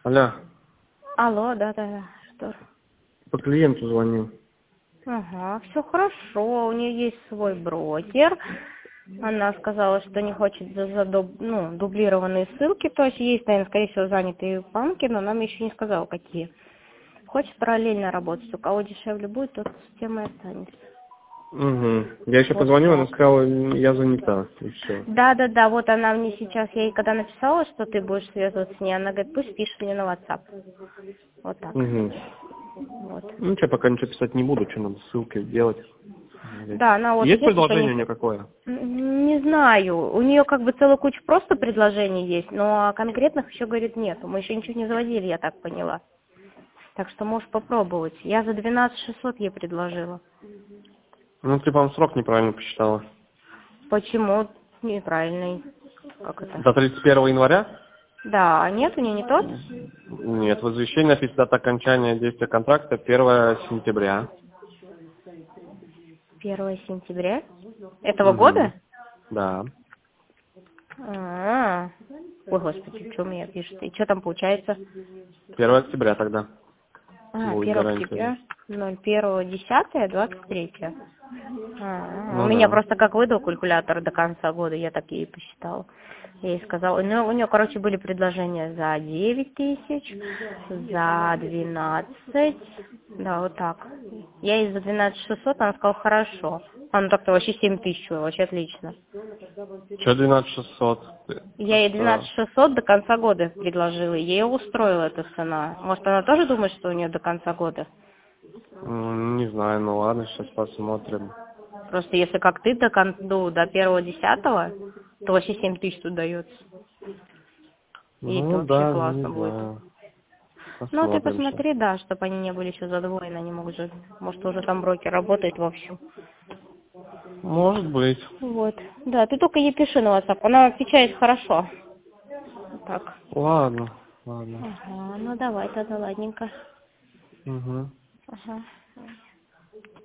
Алло, Алло, да, что? по клиенту звонил. Ага, все хорошо, у нее есть свой брокер. Она сказала, что не хочет дублированные ссылки, то есть есть, наверное, скорее всего, занятые банки, но нам еще не сказала, какие. Хочет параллельно работать, у кого дешевле будет, тот с тем и останется. Угу. Я еще Вот позвонил, она так. сказала, я занята, и все. Да, вот она мне сейчас, я ей когда написала, что ты будешь связываться с ней, она говорит, пусть пишет мне на WhatsApp. Вот так. Угу. Вот. Ну, что, пока ничего писать не буду, что надо ссылки делать. Да, она вот Есть идет, типа, предложение у не... нее какое? Не знаю. У нее как бы целая куча просто предложений есть, но конкретных еще, говорит, нет. Мы еще ничего не заводили, я так поняла. Так что можешь попробовать. Я за 12600 ей предложила. Ну, ты, по-моему, срок неправильно посчитала. Почему неправильный? Как это? До 31 января? Да, нет, у нее не тот? Нет, в извещении написано дата окончания действия контракта 1 сентября. 1 сентября? Этого Угу. года? Да. А, ой, господи, что у меня пишет? И что там получается? 1 октября тогда будет 1 гарантия. октября, 01.10, 23. У Ну меня да. просто как выдал калькулятор до конца года, я так ей посчитала. Я ей сказала, у нее, короче, были предложения за 9000, за 12, да, вот так. Я ей за 12600, она сказала, хорошо. Она так-то вообще 7000, вообще отлично. Что 12600? Я ей 12600 до конца года предложила, ей устроила эта цена. Может, она тоже думает, что у нее до конца года? Не знаю, ну ладно, сейчас посмотрим. Просто если как ты до 1.10, то вообще 7000 тут дается. И это Ну вообще да, не классно будет. знаю. Ну, ты Посмотрим сейчас. посмотри, да, чтобы они не были еще задвоены, они могут же, может, уже там брокер работает, в общем. Может быть. Вот. Да, ты только ей пиши на WhatsApp, она отвечает хорошо. Вот так. Ладно, ладно. Ага, ну давай тогда, ладненько. Угу. Ага.